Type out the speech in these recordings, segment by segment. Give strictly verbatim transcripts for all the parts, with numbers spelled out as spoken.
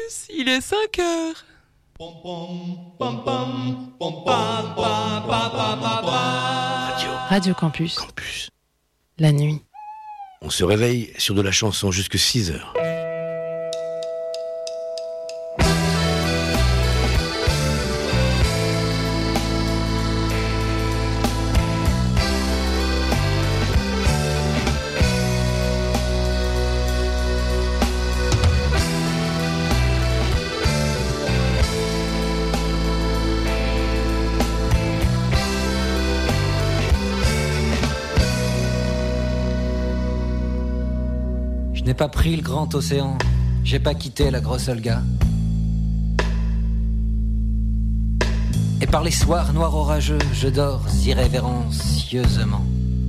Campus, il est cinq heures. Radio. Radio Campus. Campus. La nuit. On se réveille sur de la chanson jusque six heures. Je n'ai pas pris le grand océan, j'ai pas quitté la grosse Olga. Et par les soirs noirs orageux, je dors irrévérencieusement.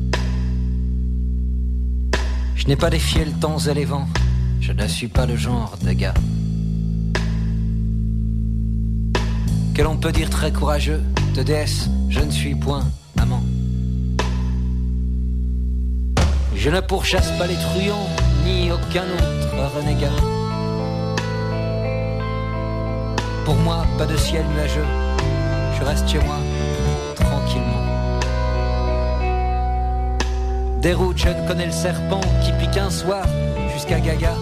Je n'ai pas défié le temps et les vents, je ne suis pas le genre de gars que l'on peut dire très courageux. De déesse, je ne suis point amant. Je ne pourchasse pas les truands, ni aucun autre renégat. Pour moi, pas de ciel nuageux, je reste chez moi, tranquillement. Des routes, je ne connais le serpent qui pique un soir jusqu'à Gaga.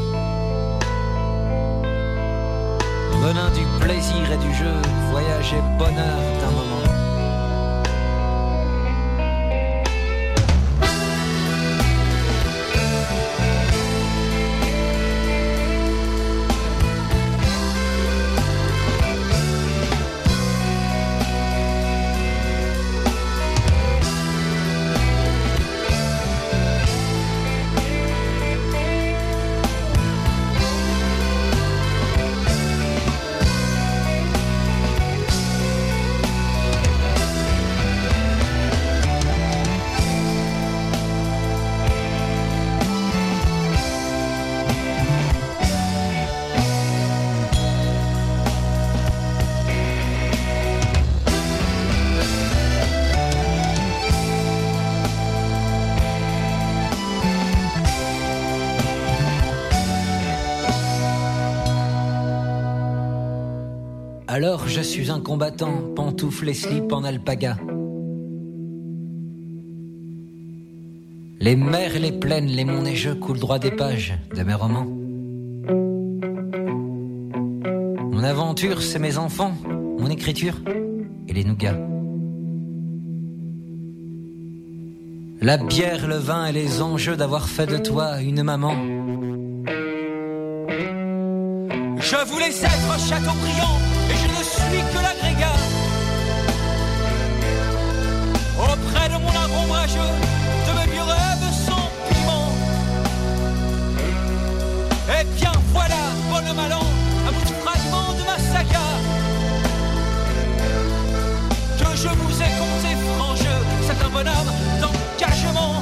Venin du plaisir et du jeu, voyage et bonheur d'un moment. Alors je suis un combattant, pantoufles et slip en alpaga. Les mers et les plaines, les monts neigeux coulent droit des pages de mes romans. Mon aventure, c'est mes enfants, mon écriture et les nougats. La bière, le vin et les enjeux d'avoir fait de toi une maman. Je voulais être Chateaubriand et je ne suis que l'agrégat. Auprès de mon art ombrageux, de mes vieux rêves sans piment. Eh bien voilà, bon an, mal an, un bout de fragment de ma saga. Que je vous ai conté franc jeu, c'est un bonhomme d'engagement.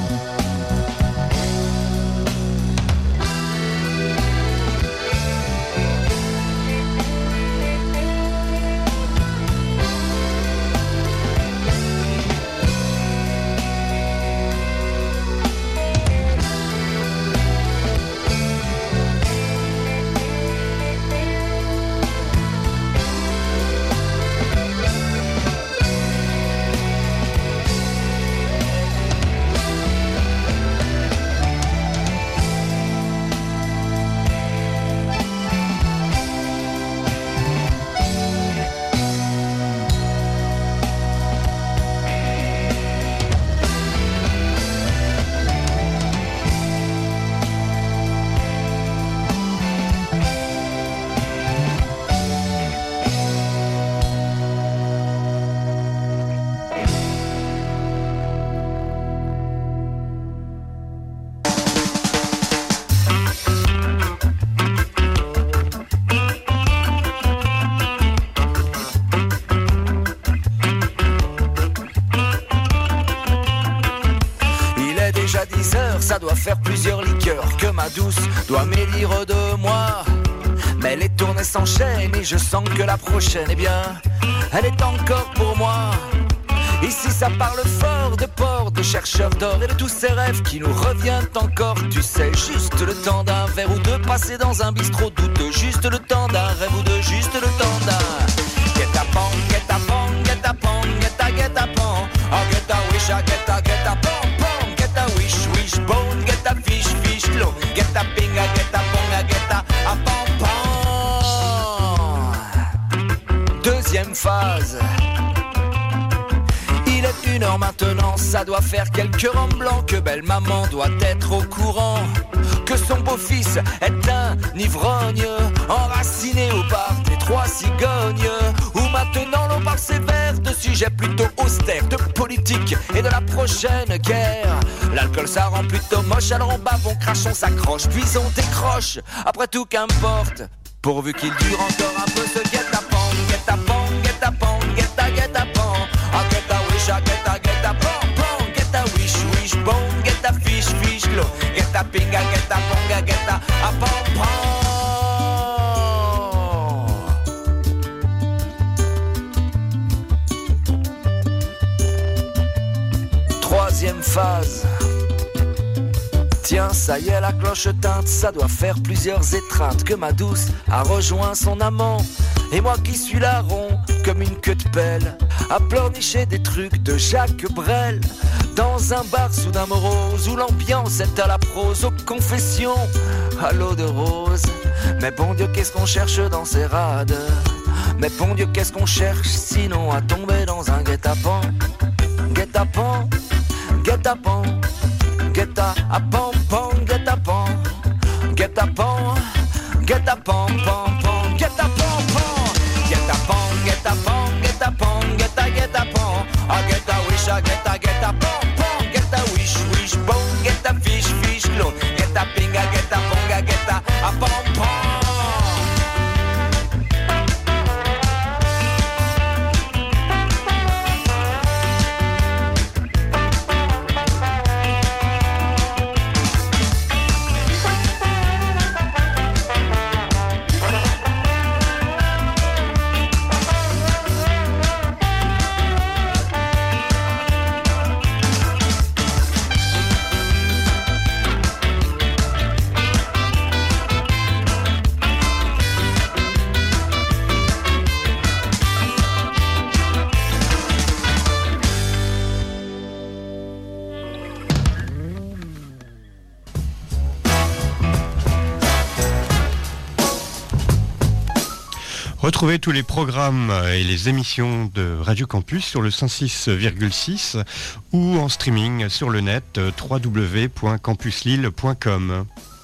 Ça doit faire plusieurs liqueurs que ma douce doit m'élire de moi. Mais les tournées s'enchaînent et je sens que la prochaine, eh bien, elle est encore pour moi. Ici ça parle fort de port, de chercheurs d'or et de tous ces rêves qui nous reviennent encore. Tu sais, juste le temps d'un verre ou deux, passer dans un bistrot douteux. Juste le temps d'un rêve ou deux, juste le temps d'un guet-apens, guet-apens, guet-apens, guet-a, guet-apens. Oh, guet-a wish, ah, guet-a, guet-apens, pom, guet-a wish, wish bone, guet-a fish, fish clo, guet-a pinga, guet-a ponga, guet-a apens, pom. Deuxième phase. Il est une heure maintenant, ça doit faire quelques rangs blancs. Que belle maman doit être au courant que son beau-fils est un ivrogne, enraciné au bar des trois cigognes. Où maintenant l'on parle sévère de sujets plutôt austères, de politique et de la prochaine guerre. L'alcool ça rend plutôt moche, alors on bave, on crache, on s'accroche, puis on décroche. Après tout qu'importe, pourvu qu'il dure encore un peu ce guet-apens, guet-apens, guet-apens, guet-a, guet-apens. Ah, guet-a wish, ah, guet-a, guet-apens, pom, guet-a wish, wish bone, guet-a fish, fish clo, guet-a pinga, guet-a ponga, guet-a apens, pom. Troisième phase. Tiens, ça y est, la cloche teinte, ça doit faire plusieurs étreintes que ma douce a rejoint son amant. Et moi qui suis là rond, comme une queue de pelle, à pleurnicher des trucs de Jacques Brel. Dans un bar soudain morose, où l'ambiance est à la prose, aux confessions, à l'eau de rose. Mais bon Dieu, qu'est-ce qu'on cherche dans ces rades? Mais bon Dieu, qu'est-ce qu'on cherche sinon à tomber dans un guet-apens? Guet-apens, guet-apens, guet-apens, pom, guet-apens, guet-apens, guet-apens, pom, pom, guet-apens, pom, guet-apens, guet-apens, guet-apens, guet-a, guet-apens, ah, guet-a wish, ah, guet-a, guet-apens, pom, guet-a wish, wish bone, guet-a fish, fish clo, guet-a pinga, guet-a ponga, guet-a apens, pom. Retrouvez tous les programmes et les émissions de Radio Campus sur le cent six virgule six ou en streaming sur le net w w w point campus lille point com.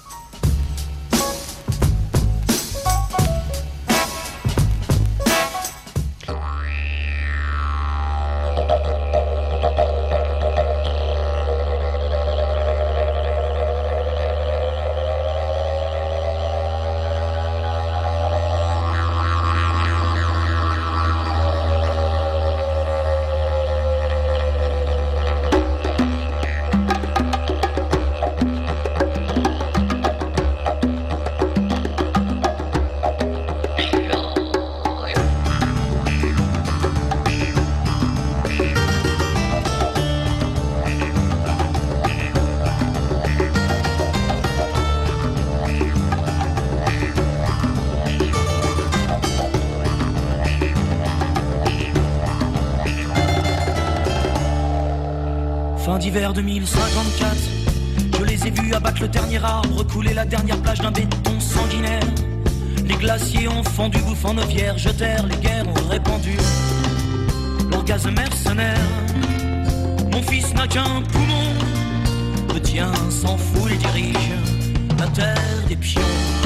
Fin d'hiver deux mille cinquante-quatre, je les ai vus abattre le dernier arbre, couler la dernière plage d'un béton sanguinaire. Les glaciers ont fondu, bouffant nos vierges terres, les guerres ont répandu l'orgasme mercenaire. Mon fils n'a qu'un poumon, le tien s'en fout et dirige la terre des pions.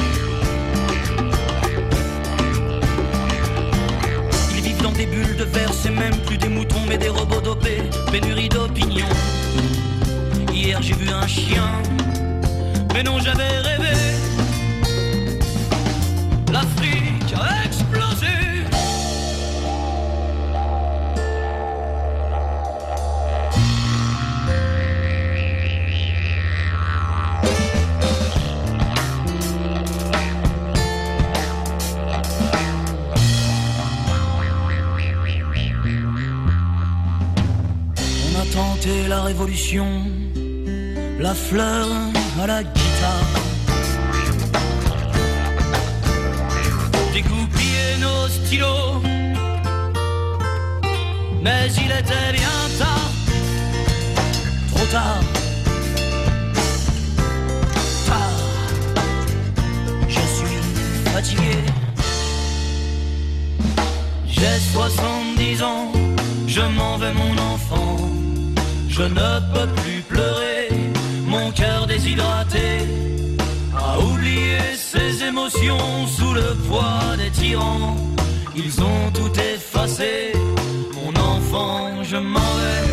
Ils vivent dans des bulles de verre, c'est même plus des moutons mais des robots dopés, pénurie d'opinion. Hier j'ai vu un chien, mais non j'avais rêvé. L'Afrique a explosé. la révolution, la fleur à la guitare. Dégoupiller nos stylos, mais il était bien tard, trop tard, tard. Je suis fatigué, j'ai soixante-dix ans, je m'en vais mon enfant, je ne peux plus pleurer, mon cœur déshydraté a oublié ses émotions sous le poids des tyrans. Ils ont tout effacé, mon enfant, je m'en vais.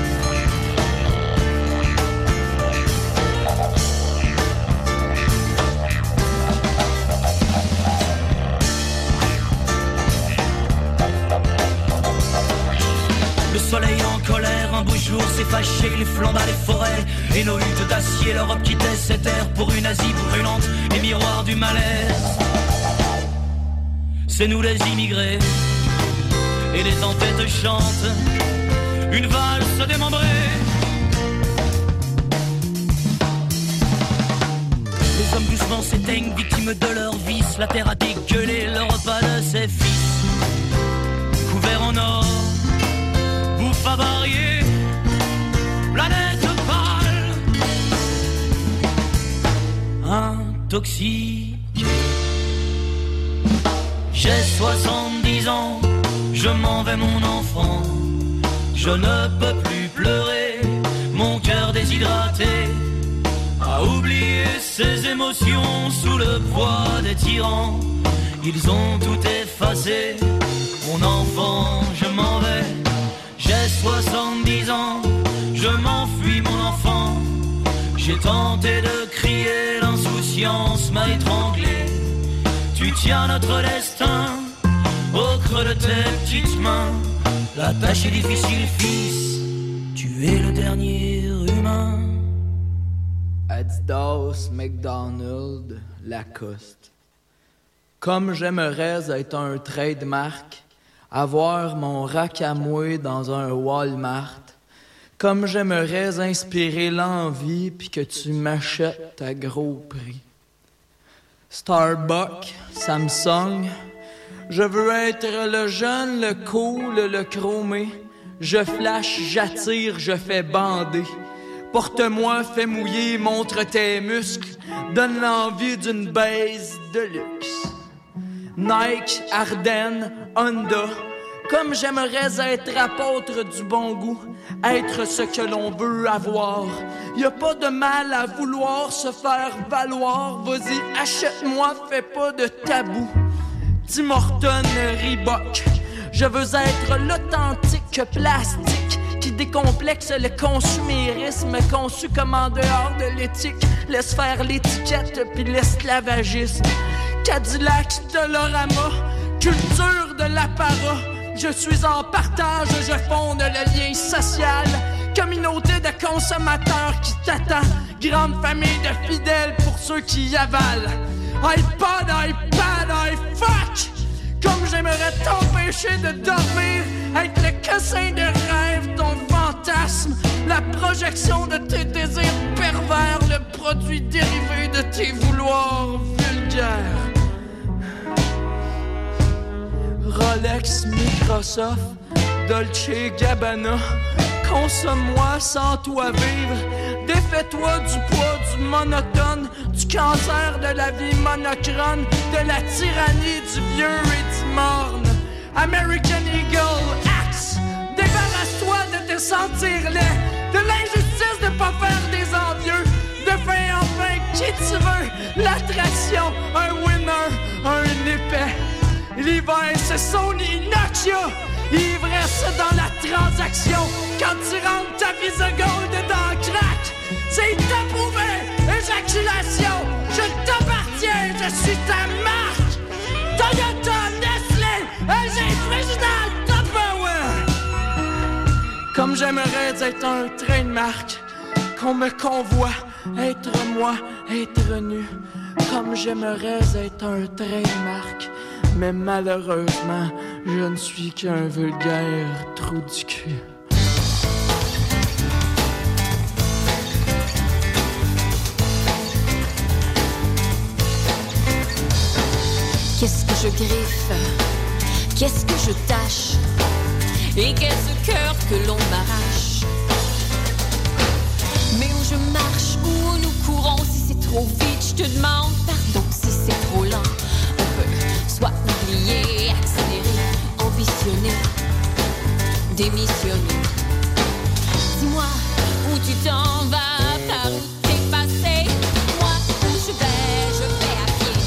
Le soleil en colère, un beau jour s'est fâché, il flamba les forêts et nos huttes d'acier, l'Europe quittait ses terres pour une Asie brûlante et miroir du malaise. C'est nous les immigrés et les tempêtes chantent une valse démembrée. Les hommes doucement s'éteignent, victimes de leur vice, la terre a dégueulé le repas de ses fils, couverts en or. Bouffe avariée, planète pâle, intoxiquée. J'ai soixante-dix ans, je m'en vais mon enfant, je ne peux plus pleurer, mon cœur déshydraté a oublié ses émotions sous le poids des tyrans. Ils ont tout effacé, mon enfant, je m'en vais. J'ai soixante-dix ans, je m'enfuis mon enfant. J'ai tenté de crier, l'insouciance m'a étranglé. Tu tiens notre destin au creux de tes petites mains. La tâche est difficile, fils, tu es le dernier humain. Adidas, McDonald's, Lacoste. Comme j'aimerais être un trademark, avoir mon rack à mouer dans un Walmart, comme j'aimerais inspirer l'envie puis que tu m'achètes à gros prix. Starbucks, Samsung, je veux être le jeune, le cool, le chromé. Je flash, j'attire, je fais bander. Porte-moi, fais mouiller, montre tes muscles, donne l'envie d'une baise de luxe. Nike, Ardennes, Honda, comme j'aimerais être apôtre du bon goût, être ce que l'on veut avoir. Y a pas de mal à vouloir se faire valoir, vas-y, achète-moi, fais pas de tabou. Tim Horton, Reebok, je veux être l'authentique plastique qui décomplexe le consumérisme conçu comme en dehors de l'éthique. Laisse faire l'étiquette puis l'esclavagisme. Cadillac, Dolorama, culture de l'apparat. Je suis en partage, je fonde le lien social. Communauté de consommateurs qui t'attend. Grande famille de fidèles pour ceux qui y avalent. iPod, iPad, iFuck. Comme j'aimerais t'empêcher de dormir, être le cassin de rêve, ton fantasme, la projection de tes désirs pervers, le produit dérivé de tes vouloirs vulgaires. Rolex, Microsoft, Dolce Gabbana, consomme-moi sans toi vivre, défais-toi du poids du monotone, du cancer de la vie monochrone, de la tyrannie du vieux et du morne. American Eagle, Axe, débarrasse-toi de te sentir laid, de l'injustice de pas faire des envieux, de faire enfin qui tu veux, l'attraction, un winner, un épais. L'hiver, c'est Sony Nokia. Ivresse dans la transaction. Quand tu rentres ta Visa Gold dans le crack, c'est approuvé. Éjaculation. Je t'appartiens. Je suis ta marque. Toyota, Nestlé, L G, Frigidaire, Tupperware. Comme j'aimerais être un train de marque, qu'on me convoie, être moi, être nu. Comme j'aimerais être un train de marque, mais malheureusement, je ne suis qu'un vulgaire trou du cul. je griffe, qu'est-ce que je tâche, et qu'est-ce cœur que l'on m'arrache. Mais où je marche, où nous courons, si c'est trop vite, je te demande pardon. Si c'est trop lent, on peut soit oublier, accélérer, ambitionner, démissionner. Dis-moi où tu t'en vas, par où t'es passé. Moi, où je vais, je vais à pied.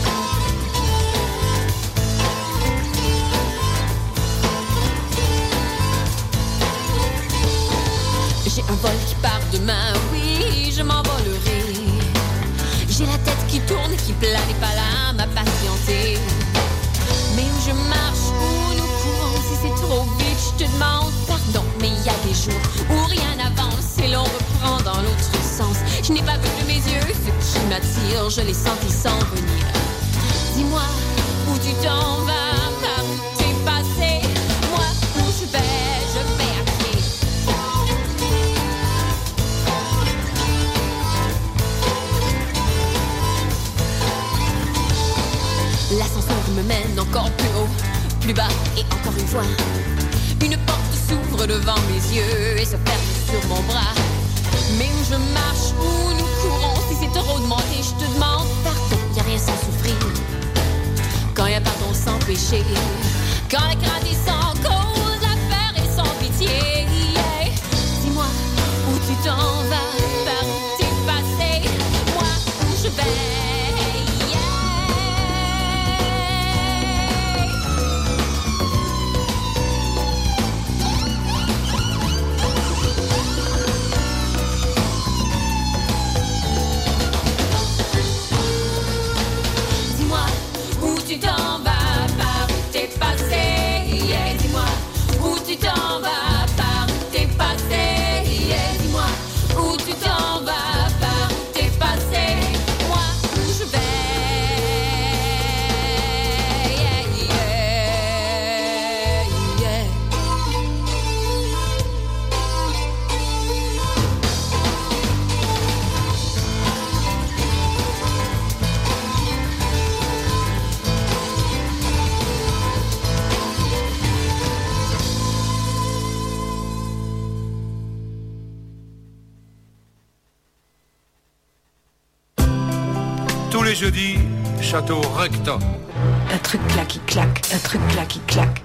J'ai un vol qui part demain, oui, je m'envolerai. J'ai la tête qui tourne, qui plane et pas là, m'a patienté. Mais où je marche, où nous courons, si c'est trop vite, je te demande pardon. Mais il y a des jours où rien n'avance et l'on reprend dans l'autre sens. Je n'ai pas vu de mes yeux ce qui m'attire, je l'ai senti sans venir. Dis-moi où tu t'en vas, par où t'es passé. Moi, où je vais, je vais à pied. L'ascenseur me mène encore plus haut, plus bas et encore une fois. Une porte s'ouvre devant mes yeux et se ferme sur mon bras. Mais où je marche, où nous courons, si c'est trop demandé, je te demande pardon. Y'a rien sans souffrir, quand y'a pardon sans péché, quand la crainte est sans cause, l'affaire est sans pitié. Yeah. Dis-moi où tu t'en vas, par où t'es passé. Moi, où je vais. Tu t'en vas, par où t'es passé, yeah. Dis-moi où tu t'en vas, par où t'es passé, yeah. Dis-moi où tu t'en vas, par où t'es passé. Moi, où je vais, yeah, yeah, yeah. Tous les jeudis, Château Recto. Un truc là qui claque, un truc là qui claque.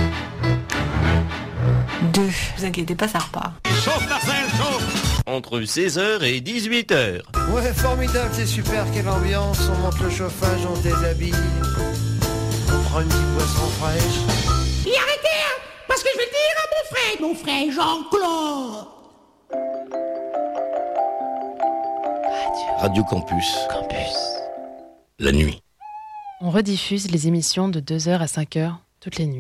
Deux. Vous inquiétez pas, ça repart. Sauf Marcel, sauf Entre seize heures et dix-huit heures. Ouais, formidable, c'est super, quelle ambiance. On monte le chauffage, on se déshabille. On prend une petite boisson fraîche. Et arrêtez, hein, parce que je vais dire à mon frère, mon frère Jean-Claude. Radio Campus. Campus. La nuit. On rediffuse les émissions de deux heures à cinq heures toutes les nuits.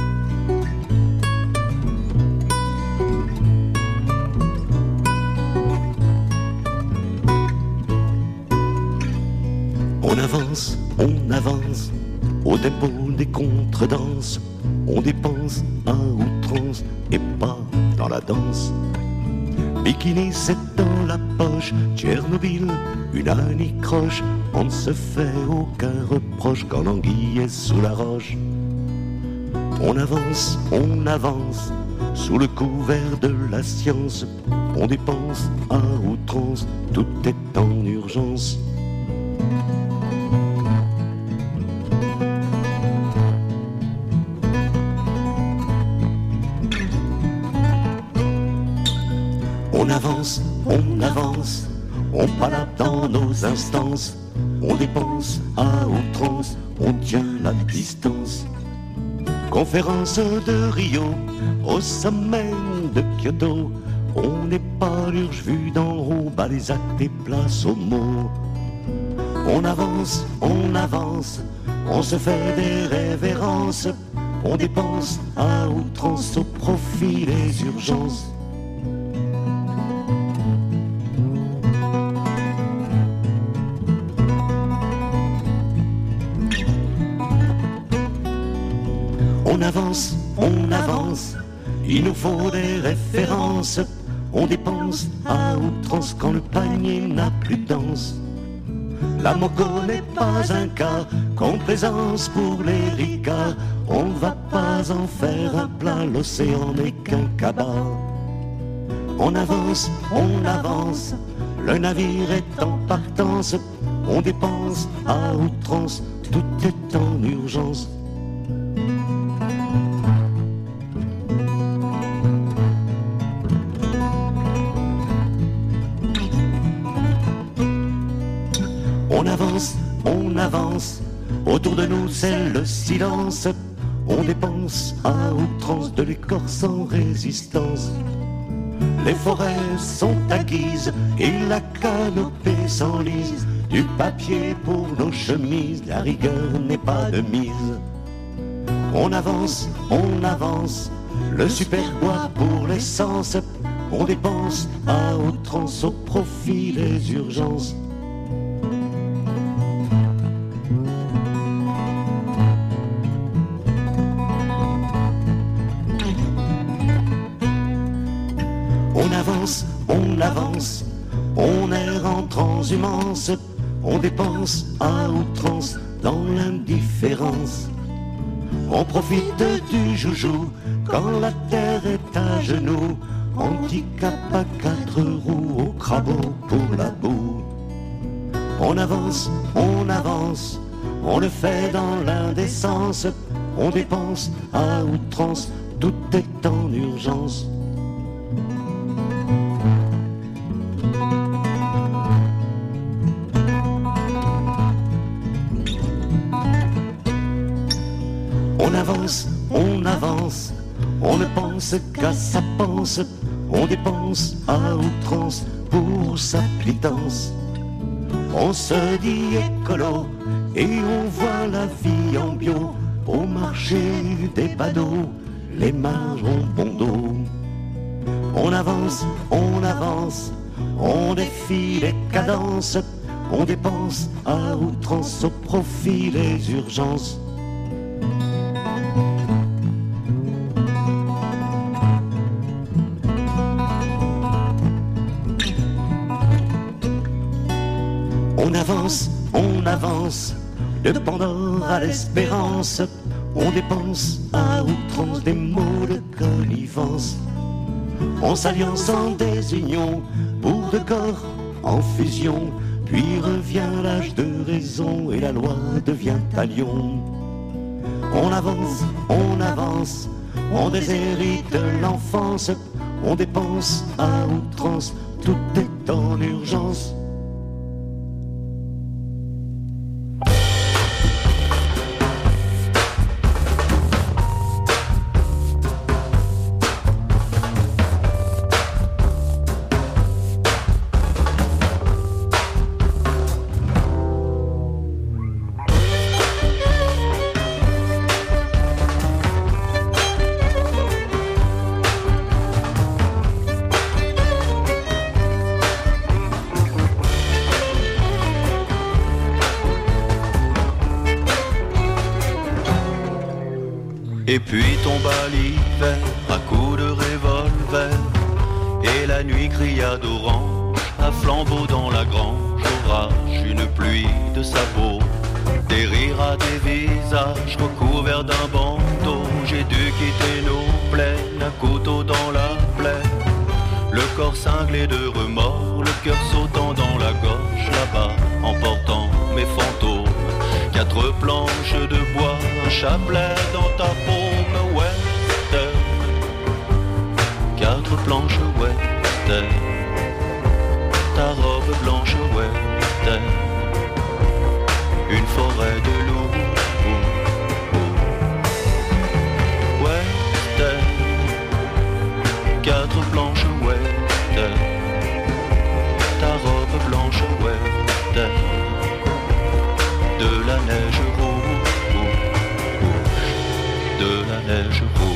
On avance, on avance, au tempo des contredanses. On dépense à outrance et pas dans la danse. Bikini, c'est dans la poche, Tchernobyl, une anicroche. On ne se fait aucun reproche quand l'anguille est sous la roche. On avance, on avance, sous le couvert de la science. On dépense à outrance, tout est en urgence. On avance, on avance, on palate dans nos instances. On dépense à outrance, on tient la distance. Conférence de Rio, au sommet de Kyoto. On n'est pas l'urge vu d'en haut, bas les actes et place aux mots. On avance, on avance, on se fait des révérences. On dépense à outrance au profit des urgences. On avance, on avance, il nous faut des références. On dépense à outrance quand le panier n'a plus de danse. La moco n'est pas un cas, complaisance pour les ricains. On ne va pas en faire un plat, l'océan n'est qu'un cabas. On avance, on avance, le navire est en partance. On dépense à outrance, tout est en urgence. On avance, on avance, autour de nous c'est le silence. On dépense à outrance de l'écorce sans résistance. Les forêts sont acquises et la canopée s'enlise. Du papier pour nos chemises, la rigueur n'est pas de mise. On avance, on avance, le superbois pour l'essence. On dépense à outrance au profit des urgences. On avance, on avance, on erre en transhumance. On dépense à outrance dans l'indifférence. On profite du joujou quand la terre est à genoux. Handicap à quatre roues au crabeau pour la boue. On avance, on avance, on le fait dans l'indécence. On dépense à outrance, tout est en urgence. On avance, on avance, on ne pense qu'à sa panse. On dépense à outrance pour sa pitance. On se dit écolo et on voit la vie en bio. Au marché des badauds, les marges ont bon dos. On avance, on avance, on défie les cadences. On dépense à outrance au profit les urgences. On avance, on avance, de Pandore à l'espérance. On dépense à outrance des mots de connivence. On s'alliance en désunion pour de corps en fusion. Puis revient l'âge de raison et la loi devient talion. On avance, on avance, on déshérite l'enfance. On dépense à outrance, tout est en urgence. Et puis tomba l'hiver à coups de revolver. Et la nuit cria d'orange à flambeau dans la grange. Orage, une pluie de sabots, des rires à des visages recouverts d'un bandeau. J'ai dû quitter nos plaines, un couteau dans la plaie. Le corps cinglé de remords, le cœur sautant dans la gorge. Là-bas, emportant mes fantômes. Quatre planches de bois, un chapelet dans ta paume, western. Quatre planches western. Ta robe blanche western. Une forêt de loups, western. Quatre planches western. Ta robe blanche western. De la neige rouge, de la neige rouge.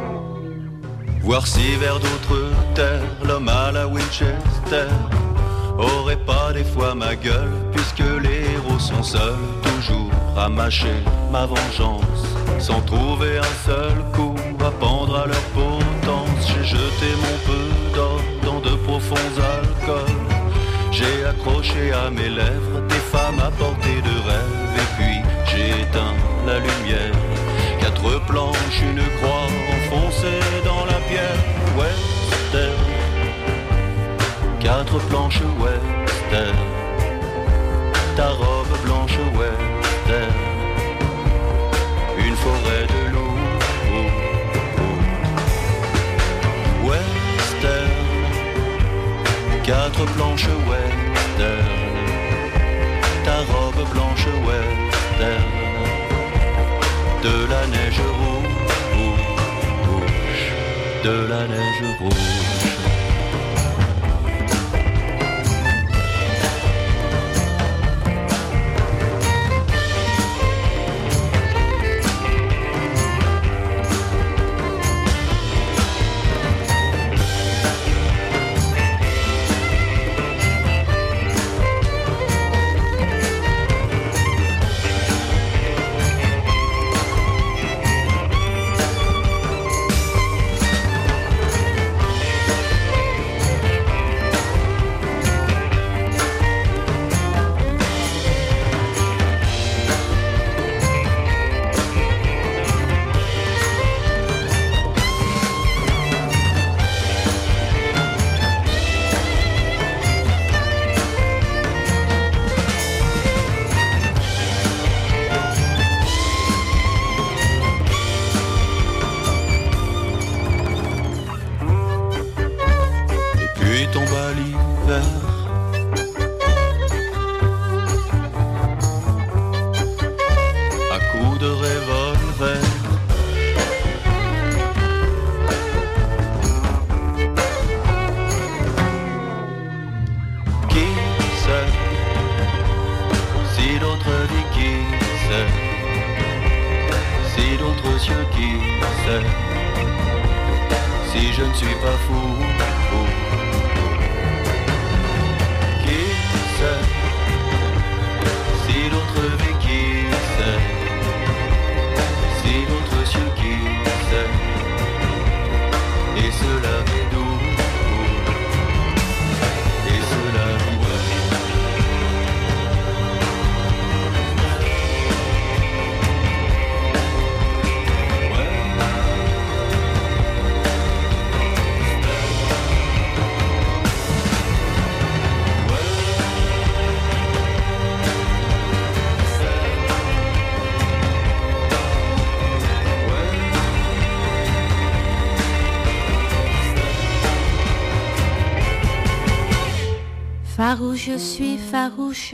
Voir si vers d'autres terres l'homme à la Winchester aurait pas des fois ma gueule, puisque les héros sont seuls, toujours à mâcher ma vengeance, sans trouver un seul coup à pendre à leur potence. J'ai jeté mon peu d'or dans de profonds alcools, j'ai accroché à mes lèvres des femmes à portée de rêve, et puis j'ai éteint la lumière. Quatre planches, une croix enfoncée dans la pierre. Western, quatre planches western, ta robe blanche western, une forêt de loups. Western, quatre planches western, ta robe blanche western, de la neige rouge, de la neige rouge. Farouche, je suis farouche,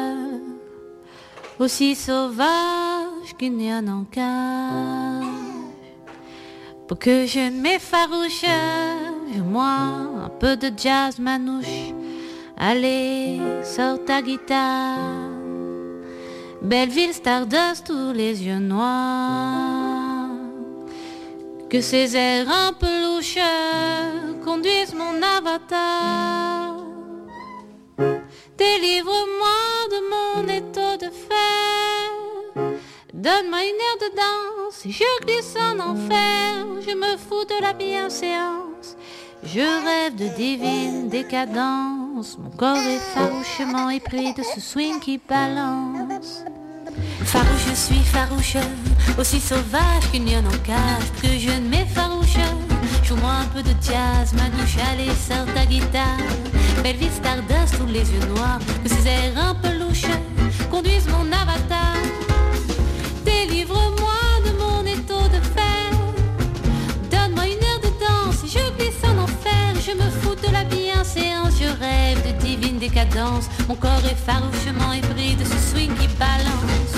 aussi sauvage qu'une lionne en cage. Pour que je m'effarouche, joue-moi un peu de jazz manouche. Allez, sors ta guitare. Belleville, Stardust, tous les yeux noirs. Que ces airs un peu louches conduisent mon avatar. Délivre-moi de mon étau de fer. Donne-moi une heure de danse et je glisse en enfer. Je me fous de la bienséance. Je rêve de divine décadence. Mon corps est farouchement épris de ce swing qui balance. Farouche, je suis farouche, aussi sauvage qu'une lionne en cage. Que je ne m'effarouche, joue-moi un peu de jazz, manouche, allez, sors ta guitare. Belleville, Stardust, tous les yeux noirs. Que ces airs un peu louches conduisent mon avatar. Délivre-moi de mon étau de fer. Donne-moi une heure de danse et je glisse en enfer. Je me fous de la bienséance, je rêve de divine décadence. Mon corps est farouchement épris de ce swing qui balance.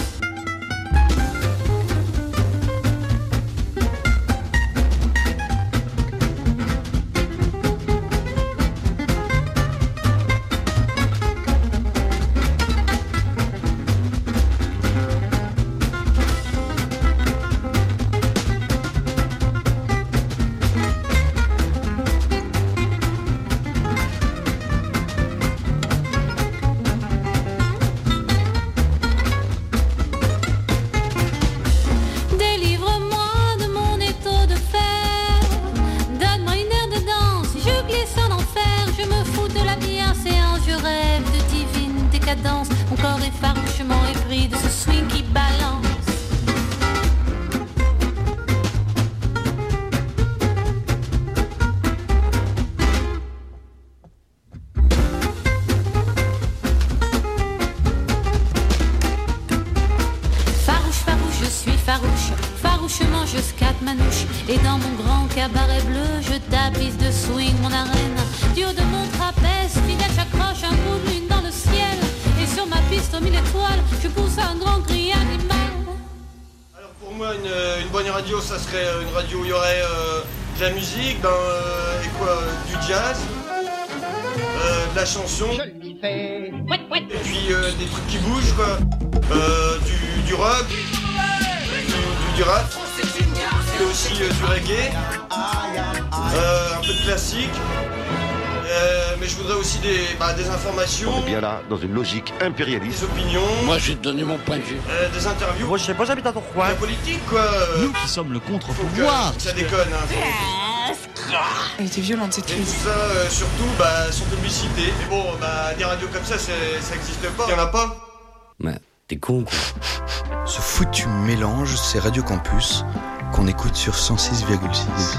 je suis farouche, farouchement je scatte ma nouche. Et dans mon grand cabaret bleu, je tapisse de swing mon arène. Du haut de mon trapèze, fidèle j'accroche un bout de lune dans le ciel. Et sur ma piste aux mille étoiles, je pousse un grand cri animal. Alors pour moi, une, une bonne radio, ça serait une radio où il y aurait euh, de la musique, ben, euh, et quoi, euh, du jazz, euh, de la chanson, et puis euh, des trucs qui bougent, quoi, euh, du, du rock, du, du, du rap, et aussi euh, du reggae, euh, un peu de classique. Euh, mais je voudrais aussi des, bah, des informations. On est bien là, dans une logique impérialiste. Des opinions. Moi, je vais te donner mon point de vue. Euh, des interviews. Moi, je sais pas, j'habite à ton coin. La politique, quoi. Nous qui sommes le contre-pouvoir. Ça déconne, hein. Elle était violente, cette Et crise. tout ça, euh, surtout, bah, sans publicité. Mais bon, bah, des radios comme ça, c'est, ça existe pas. Y'en a pas. Bah, t'es con, quoi. Ce foutu mélange, c'est Radio Campus, qu'on écoute sur cent six virgule six.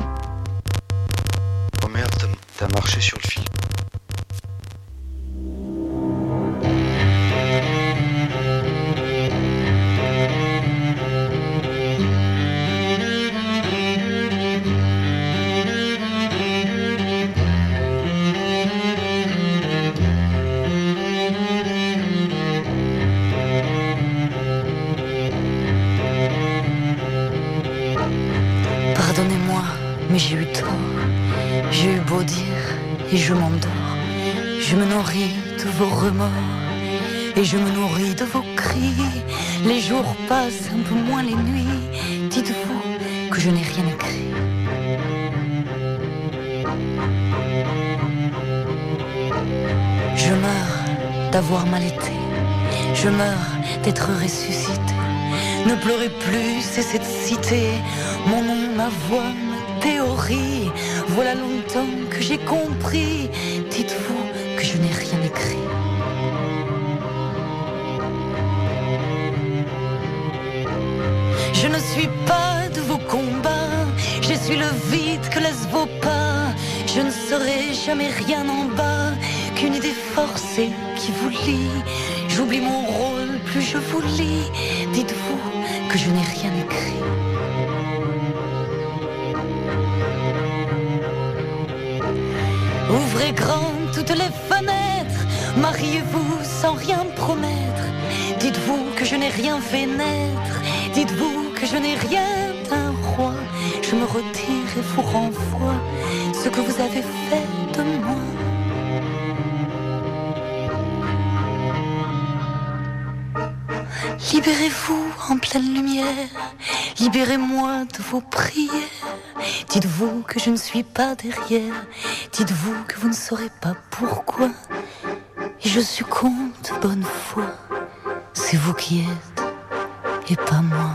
Oh merde, t'as, t'as marché sur le fil. Pardonnez-moi, mais j'ai eu tort. J'ai eu beau dire et je m'endors. Je me nourris de vos remords et je me nourris de vos cris. Les jours passent un peu moins les nuits. Dites-vous que je n'ai rien écrit. Je meurs d'avoir mal été. Je meurs d'être ressuscité. Ne pleurez plus, cessez de citer mon nom, ma voix, ma théorie. Voilà longtemps que j'ai compris. Dites-vous que je n'ai rien écrit. Je ne suis pas de vos combats. Je suis le vide que laissent vos pas. Je ne serai jamais rien en bas qu'une idée forcée qui vous lie. J'oublie mon rôle, plus je vous lis. Dites-vous que je n'ai rien écrit. Ouvrez grand toutes les fenêtres, mariez-vous sans rien promettre. Dites-vous que je n'ai rien fait naître. Dites-vous que je n'ai rien d'un roi. Je me retire et vous renvoie ce que vous avez fait de moi. Libérez-vous en pleine lumière, libérez-moi de vos prières. Dites-vous que je ne suis pas derrière, dites-vous que vous ne saurez pas pourquoi. Et je succombe de bonne foi, c'est vous qui êtes et pas moi.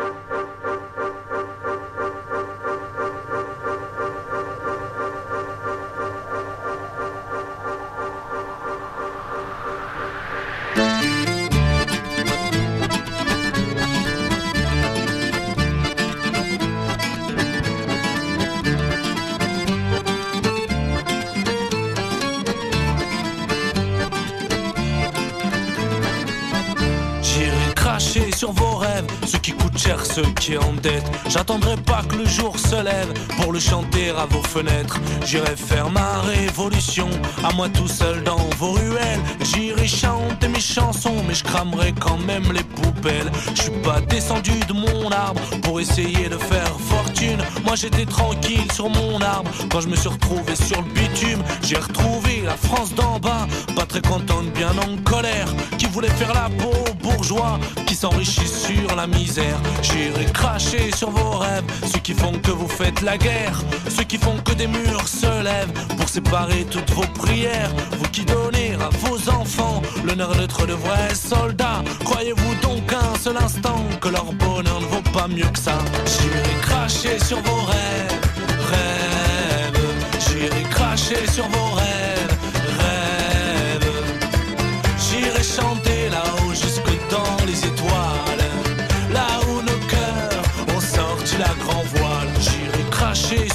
Sur vos rêves, ce qui coûte cher, ce qui est en dette. J'attendrai pas que le jour se lève pour le chanter à vos fenêtres. J'irai faire ma révolution à moi tout seul dans vos ruelles. J'irai chanter mes chansons, mais je cramerai quand même les poubelles. Je suis pas descendu de mon arbre pour essayer de faire fortune. Moi j'étais tranquille sur mon arbre quand je me suis retrouvé sur le bitume. J'ai retrouvé la France d'en bas, pas très contente, bien en colère, qui voulait faire la peau aux bourgeois, qui s'enrichissent sur la misère. J'irai cracher sur vos rêves, ceux qui font que vous faites la guerre, ceux qui font que des murs se lèvent pour séparer toutes vos prières. Vous qui donnez à vos enfants l'honneur d'être de vrais soldats, croyez-vous donc un seul instant que leur bonheur ne vaut pas mieux que ça? J'irai cracher sur vos rêves, rêves. J'irai cracher sur vos rêves, rêves. J'irai chanter là-haut jusque dans les étoiles, là où nos cœurs ont sorti la grand voile. J'irai cracher sur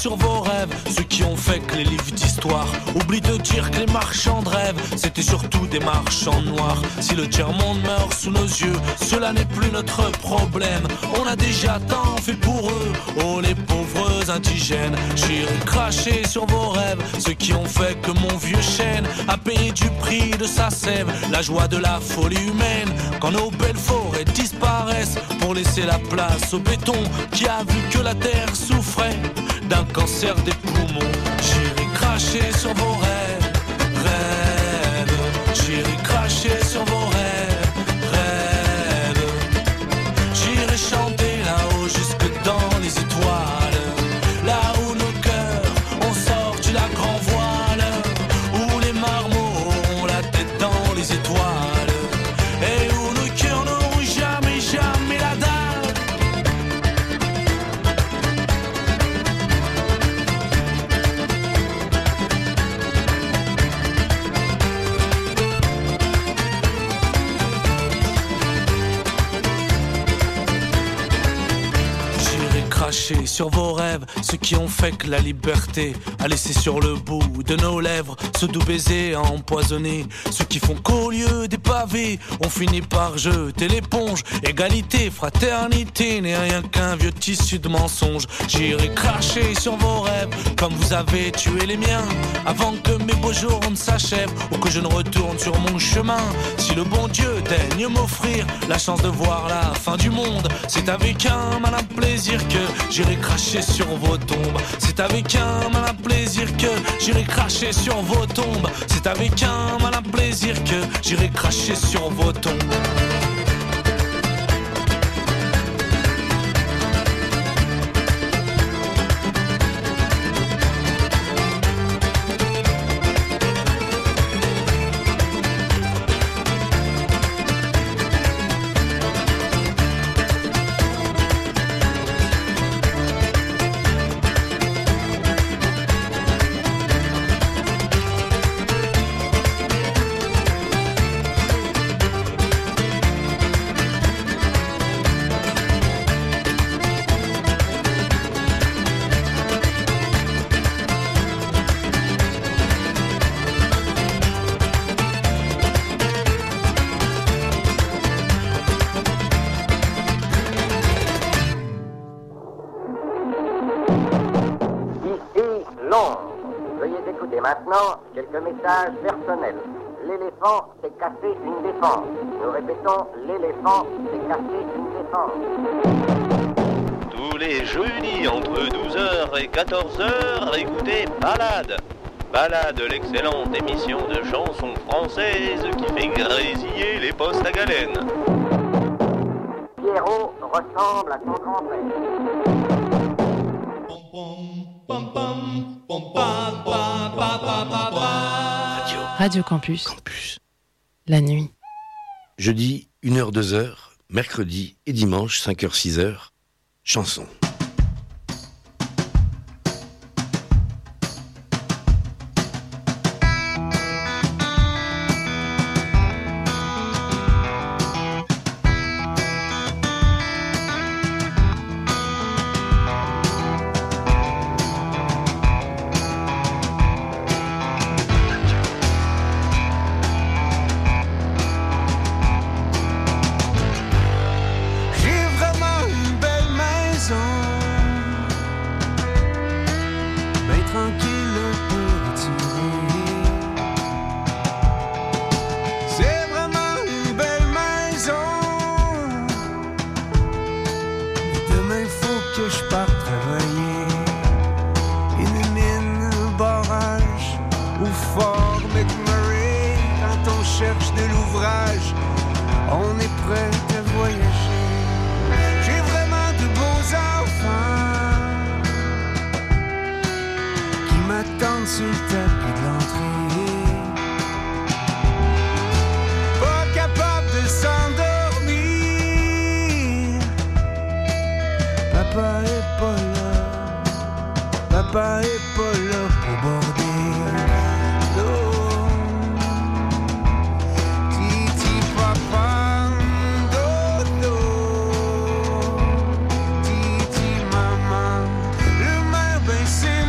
sur vos rêves, ceux qui ont fait que les livres d'histoire oublient de dire que les marchands de rêve c'était surtout des marchands noirs. Si le tiers-monde meurt sous nos yeux, cela n'est plus notre problème. On a déjà tant fait pour eux, oh les pauvres indigènes. J'irai cracher sur vos rêves, ceux qui ont fait que mon vieux chêne a payé du prix de sa sève la joie de la folie humaine. Quand nos belles forêts disparaissent pour laisser la place au béton qui a vu que la terre souffrait d'un cancer des poumons. J'irai cracher sur vos rêves, rêves. J'irai cracher sur vos rêves, rêves. J'irai chanter là-haut jusque dans les étoiles, là où nos cœurs ont sorti la grand voile, où les marmots ont la tête dans les étoiles, et où nos cœurs n'auront jamais, jamais la dalle. Cracher sur vos rêves, ceux qui ont fait que la liberté a laissé sur le bout de nos lèvres ce doux baiser empoisonné. Ceux qui font qu'au lieu des pavés, on finit par jeter l'éponge. Égalité, fraternité n'est rien qu'un vieux tissu de mensonges. J'irai cracher sur vos rêves comme vous avez tué les miens, avant que mes beaux jours ne s'achèvent ou que je ne retourne sur mon chemin. Si le bon Dieu daigne m'offrir la chance de voir la fin du monde, c'est avec un malin plaisir que j'irai cracher sur vos tombes. C'est avec un malin plaisir que j'irai cracher sur vos tombes. C'est avec un malin plaisir que j'irai cracher sur vos tombes. Maintenant, quelques messages personnels. L'éléphant s'est cassé une défense. Nous répétons, l'éléphant s'est cassé une défense. Tous les jeudis entre douze heures et quatorze heures, écoutez Balade. Balade, l'excellente émission de chansons françaises qui fait grésiller les postes à galène. Pierrot ressemble à son grand-père. Radio. Radio Campus. Campus. La nuit. Jeudi, une heure, deux heures. Mercredi et dimanche, cinq heures, six heures. Chanson. Sing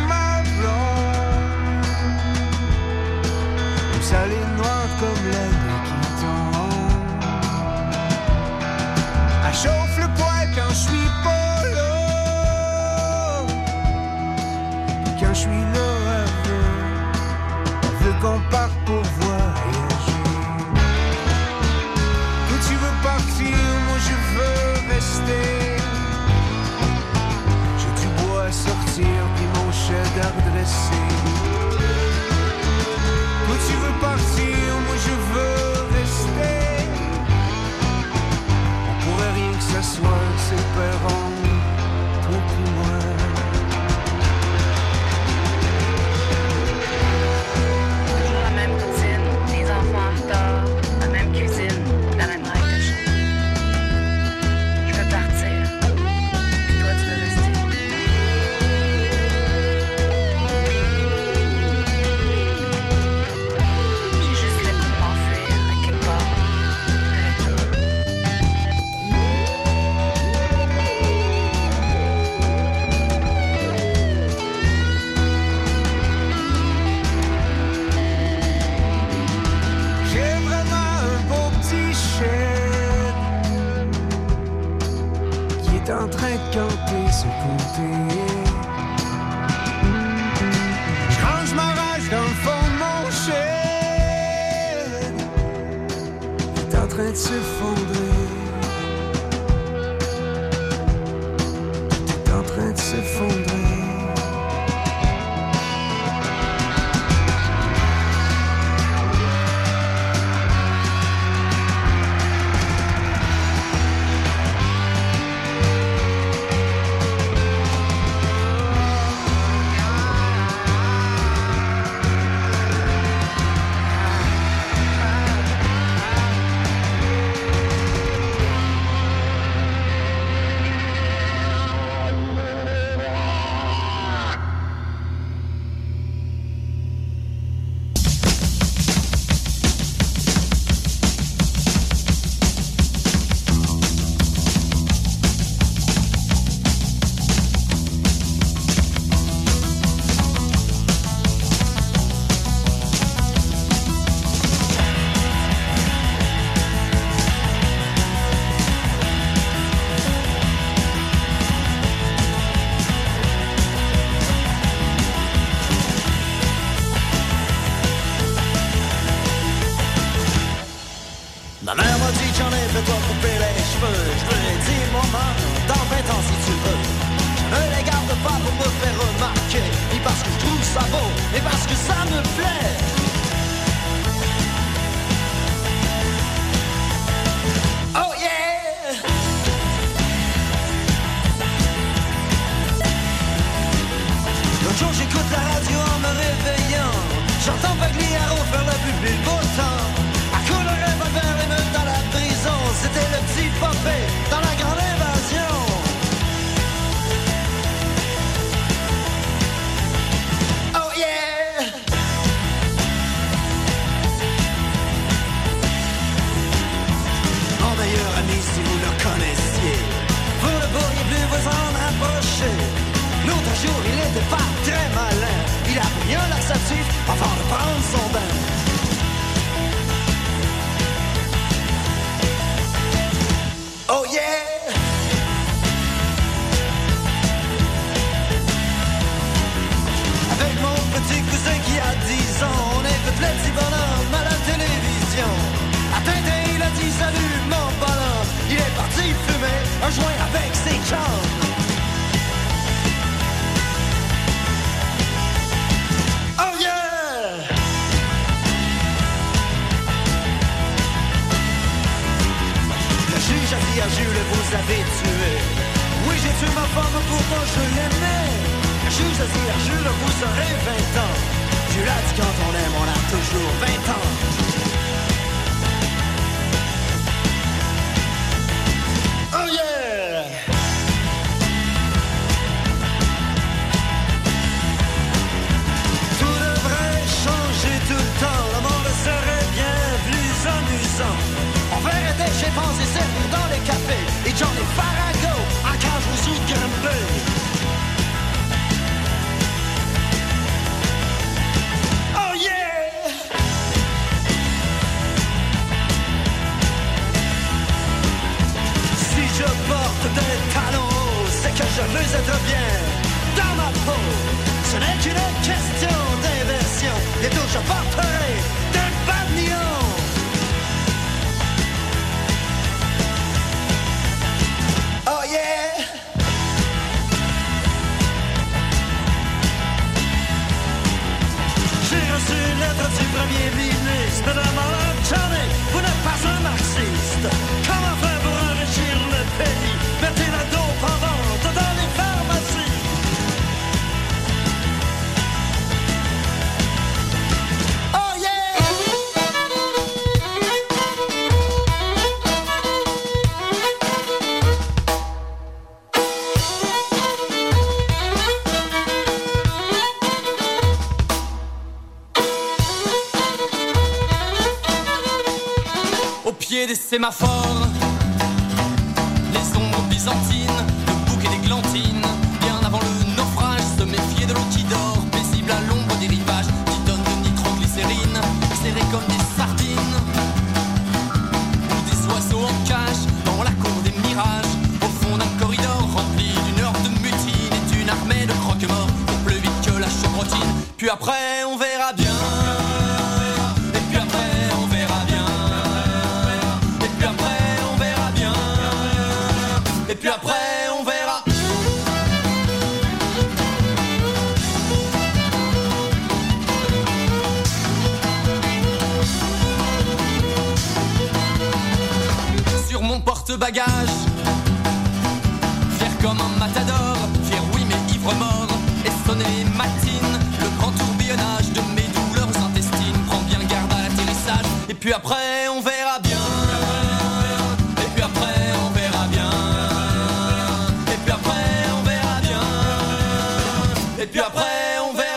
au perron, toi puis moi. Toujours la même routine, les enfants en retard, la même cuisine, la même règle de chant. Je veux partir, puis toi tu veux rester. J'ai juste le goût de m'enfuir à quelque part, avec toi. J'ai vraiment un beau petit chien qui est en train de canter sur le côté. Je range ma rage dans le fond de mon chien. Il est en train de s'effondrer. Il est en train de s'effondrer. Ma mère m'a dit j'en ai fait toi couper les cheveux. Je lui ai dit maman, dans vingt ans si tu veux. Je ne les garde pas pour me faire remarquer, ni parce que je trouve ça beau, mais parce que ça me plaît. Oh yeah! L'autre jour j'écoute la radio en me réveillant. J'entends Pagliaro faire la pub le beau temps. À coup de revolver les meufs dans la prison. C'était le petit popé dans la grande invasion. Oh yeah! Mon meilleur ami si vous le connaissiez, vous ne pourriez plus vous en approcher. L'autre jour il était pas très malin. Il a pris un laxatif avant de prendre son bain. Oh yeah! Avec mon petit cousin qui a dix ans, on écoute les petits bonhommes à la télévision. À Tintin, il a dit salut mon bonhomme. Il est parti fumer un joint avec ses chums. Oh yeah! Le juge a dit à Jules, vous avez tué. Oui, j'ai tué ma femme, pourtant je l'aimais. Le juge a dit à Jules, vous aurez vingt ans. Jules a dit quand on aime, on a toujours vingt ans. Oh yeah! Tout devrait changer tout le temps. Le monde serait bien plus amusant. On verrait des chimpanzés servir dans les cafés et Johnny Farago en cage aux sous grimpés. Oh yeah! Si je porte des talons hauts, c'est que je veux être bien dans ma peau. Ce n'est qu'une question d'inversion. Et d'où je porterai des pavillons. Oh yeah! J'ai reçu une lettre du premier ministre. Madame Johnny, vous n'êtes pas un marxiste. Comment faire pour enrichir le pays? Mettez la pied des sémaphores, les ombres byzantines, le bouc et l'églantine. Bien avant le naufrage, se méfier de l'eau qui dort, paisible à l'ombre des rivages, dix tonnes de nitroglycérine, serrées comme des sardines, ou des oiseaux en cage dans la cour des mirages, au fond d'un corridor rempli d'une heure de mutine et d'une armée de croque-morts, pour plus vite que la chevrotine. Puis après, on verra bien. Et puis après, on verra bien. Et puis après, on verra bien. Et puis après, on verra. Sur mon porte-bagages, fier comme un matador, fier oui mais ivre mort, et sonner matine, le grand tourbillonnage de mes douleurs intestines. Prends bien garde à l'atterrissage, et puis après on verra bien. Et puis après on verra bien. Et puis après on verra bien. Et puis après on verra.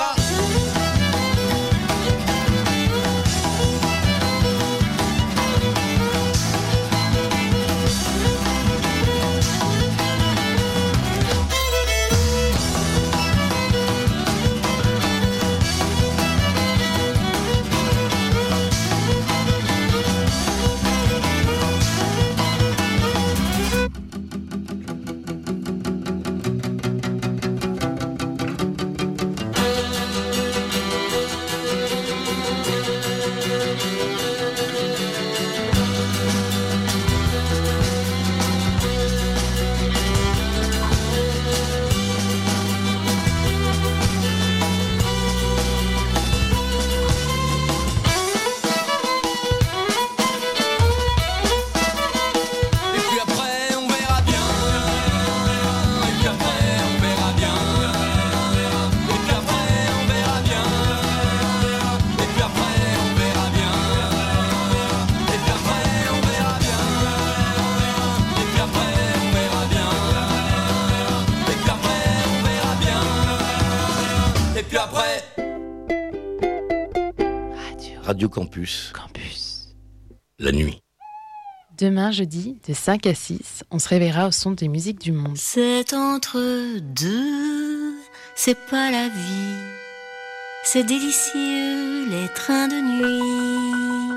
Radio Campus. Campus. La nuit. Demain, jeudi, de cinq à six, on se réveillera au son des musiques du monde. C'est entre deux, c'est pas la vie. C'est délicieux, les trains de nuit.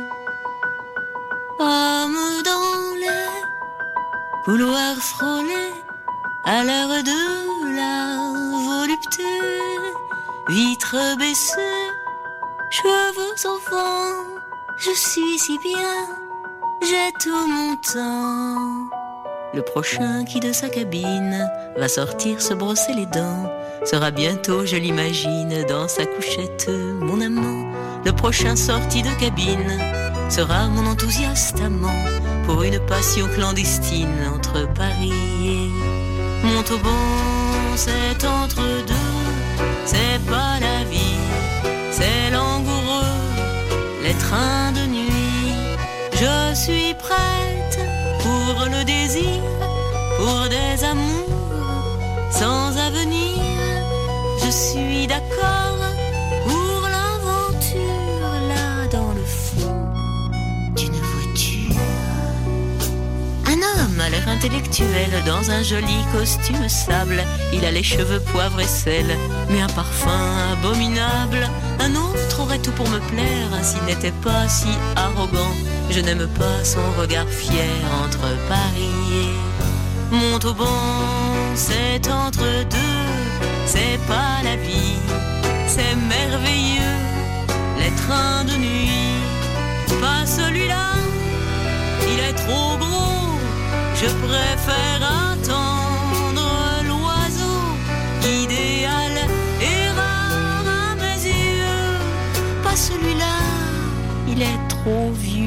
Comme dans les couloirs frôlés, à l'heure de la volupté. Vitres baissées, cheveux au vent, je suis si bien, j'ai tout mon temps. Le prochain qui de sa cabine va sortir se brosser les dents sera bientôt, je l'imagine, dans sa couchette, mon amant. Le prochain sorti de cabine sera mon enthousiaste amant pour une passion clandestine entre Paris et Montauban. C'est entre deux, c'est pas la vie, c'est langoureux, les trains de nuit. Je suis prête pour le désir, pour des amours sans avenir. Je suis d'accord pour l'aventure là dans le fond d'une voiture. Un homme a l'air intellectuel dans un joli costume sable. Il a les cheveux poivre et sel, mais un parfum abominable. Un autre aurait tout pour me plaire s'il n'était pas si arrogant. Je n'aime pas son regard fier entre Paris et Montauban. C'est entre deux, c'est pas la vie, c'est merveilleux, les trains de nuit. Pas celui-là, il est trop gros, je préfère attendre l'oiseau, idéal et rare à mes yeux. Pas celui-là, il est trop vieux.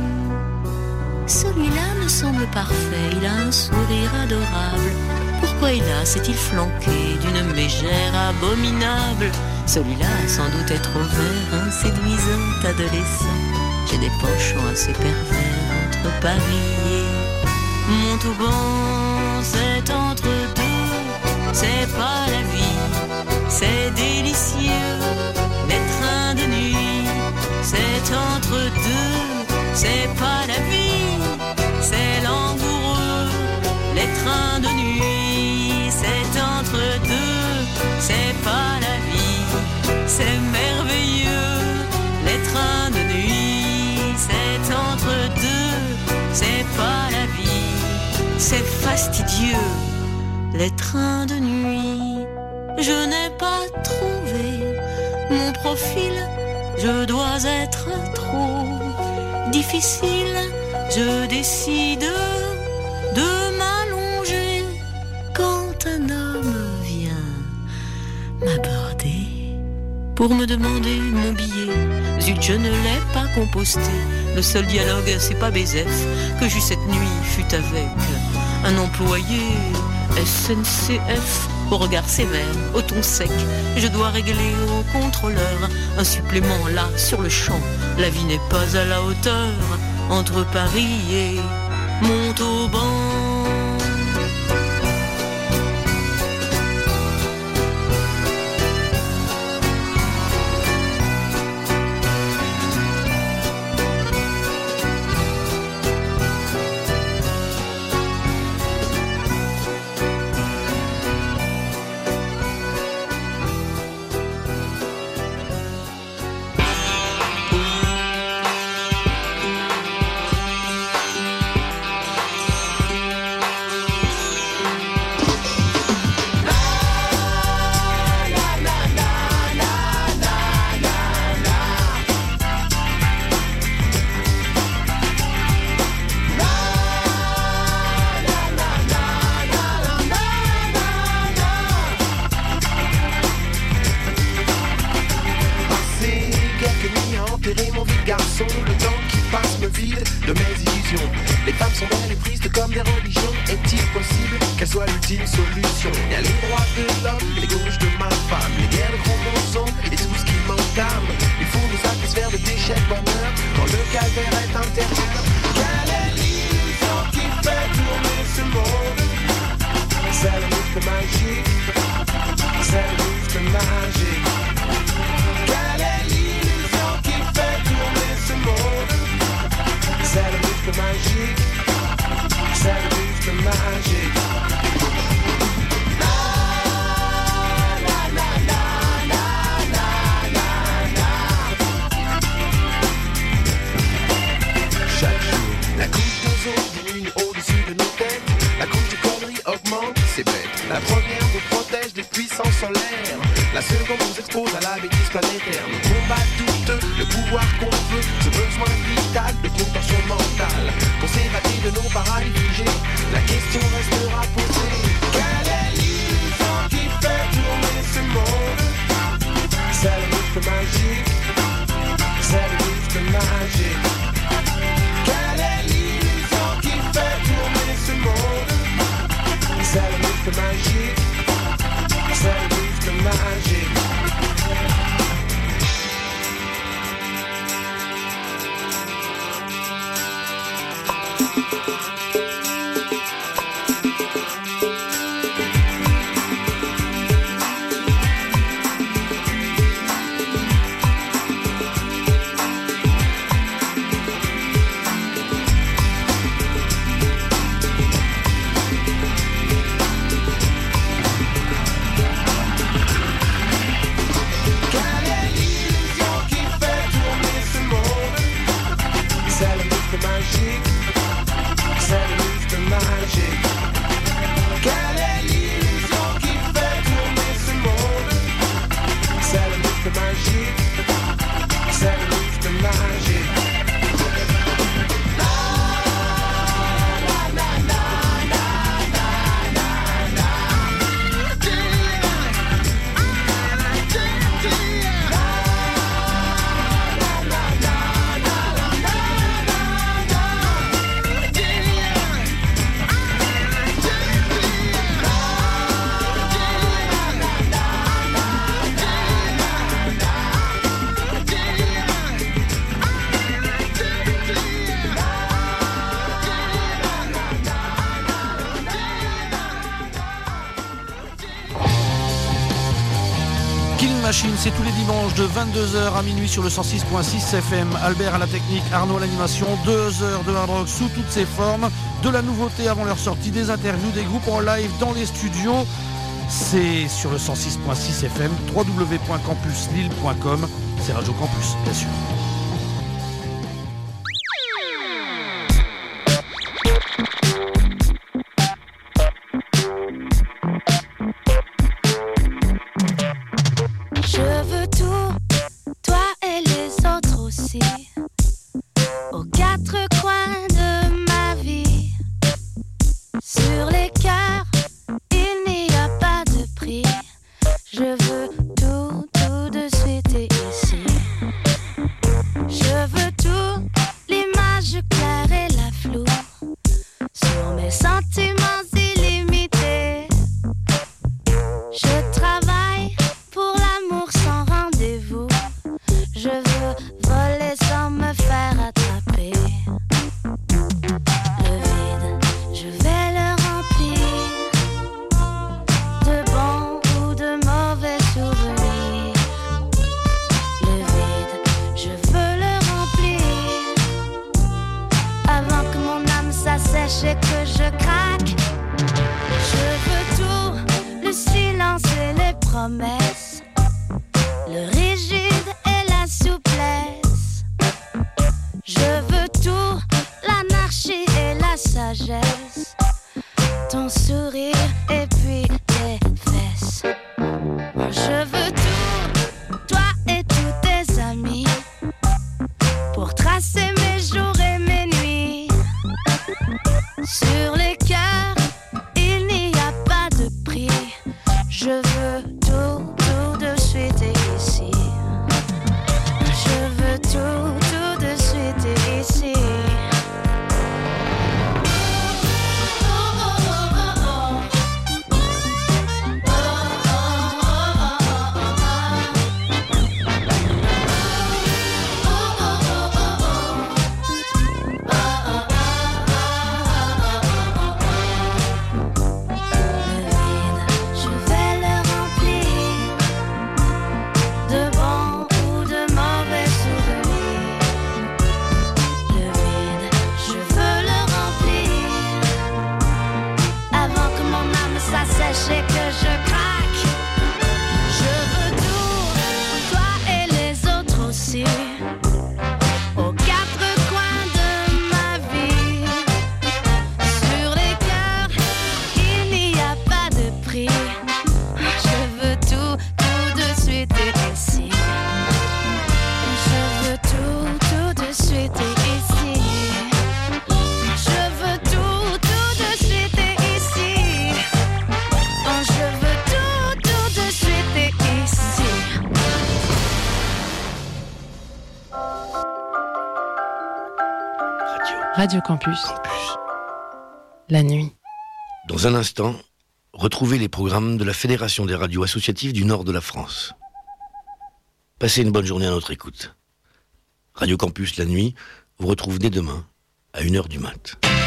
Celui-là me semble parfait, il a un sourire adorable. Pourquoi hélas est-il flanqué d'une mégère abominable? Celui-là a sans doute est trop vert, un séduisant adolescent. J'ai des penchants assez pervers entre Paris et Montauban. C'est entre deux, c'est pas la vie, c'est délicieux, les trains de nuit. C'est entre deux, c'est pas la vie, c'est merveilleux. Les trains de nuit, c'est entre deux, c'est pas la vie, c'est fastidieux. Les trains de nuit, je n'ai pas trouvé mon profil, je dois être trop difficile. Je décide de m'allonger quand un homme vient m'aborder pour me demander mon billet. Zut, je ne l'ai pas composté. Le seul dialogue, c'est pas Bézef que j'eus cette nuit fut avec un employé S N C F au regard sévère, au ton sec. Je dois régler au contrôleur un supplément là sur le champ. La vie n'est pas à la hauteur entre Paris et Montauban. C'est tous les dimanches de vingt-deux heures à minuit sur le cent six virgule six F M. Albert à la technique, Arnaud à l'animation. Deux heures de hard rock sous toutes ses formes. De la nouveauté avant leur sortie, des interviews, des groupes en live dans les studios. C'est sur le cent six virgule six F M, w w w point campus lille point com. C'est Radio Campus, bien sûr. Je veux tout, toi et les autres aussi, aux quatre coins de ma vie. Sur les cœurs, il n'y a pas de prix. Je veux tout, tout de suite et ici. Je veux tout, l'image claire et la floue, sur mes sentiments illimités. Je travaille pour l'amour sans rendez-vous. Je veux voler sans me faire attraper. Le vide, je vais le remplir de bons ou de mauvais souvenirs. Le vide, je veux le remplir avant que mon âme s'assèche et que je craque. Je veux tout, le silence et les promesses, le rigide et la souplesse. Je veux tout, l'anarchie et la sagesse, ton sourire et puis tes fesses. Je veux tout, toi et tous tes amis, pour tracer mes jours et mes nuits. Sur les cœurs, il n'y a pas de prix. Je veux tout, tout de suite et ici. Je veux tout, tout de suite et ici. Je vais le remplir de bons ou de mauvais souvenirs. Le vide, je veux le remplir avant que mon âme s'assèche et que je craque. Je veux tout, toi et les autres aussi, aux quatre coins de ma vie. Sur les cœurs, il n'y a pas de prix. Je veux tout, tout de suite et ici. Je veux tout, tout de suite et ici. Je veux tout, tout de suite et ici. Oh, je veux tout, tout de suite et ici. Radio Campus. La nuit. Dans un instant, retrouvez les programmes de la Fédération des radios associatives du nord de la France. Passez une bonne journée à notre écoute. Radio Campus, la nuit, vous retrouve dès demain, à une heure du mat'.